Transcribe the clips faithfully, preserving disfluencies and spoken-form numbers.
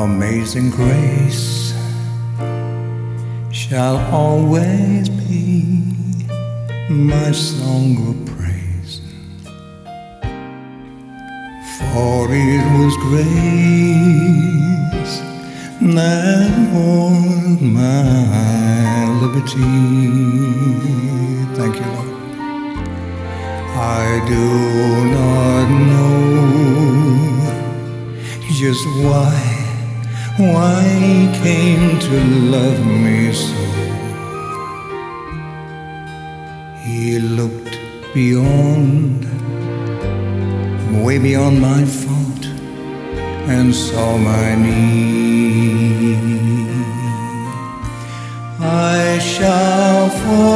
Amazing grace shall always be my song of praise, for it was grace that won my liberty. Thank you, Lord. I do not know just why Why he came to love me so. He looked beyond, way beyond my fault, and saw my need. I shall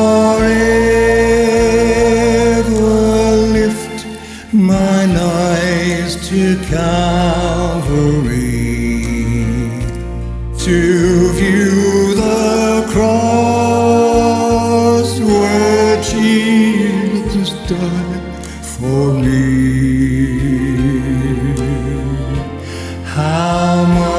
forever lift mine eyes to Calvary, to view the cross where Jesus died for me. How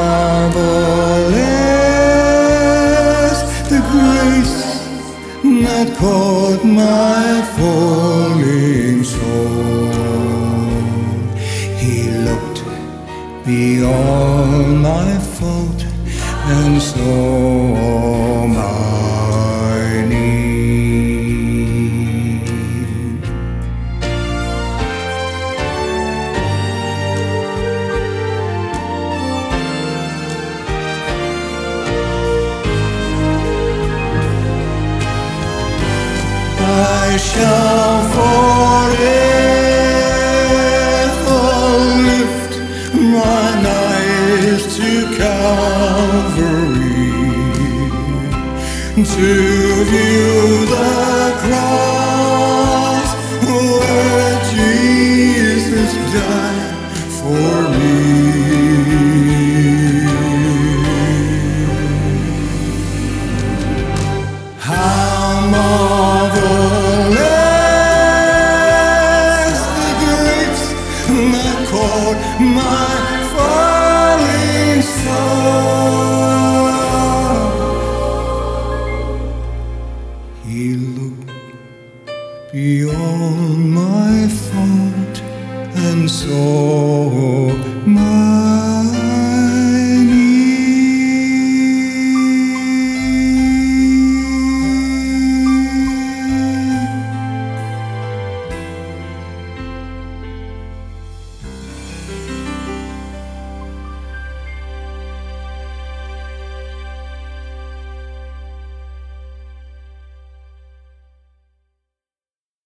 marvelous the grace that caught my falling soul. He looked beyond my fault and saw my need. I shall forever lift mine eyes to Calvary, to view the cross where Jesus died for me. How marvelous the grace that caught my falling soul. He looked beyond my fault and saw my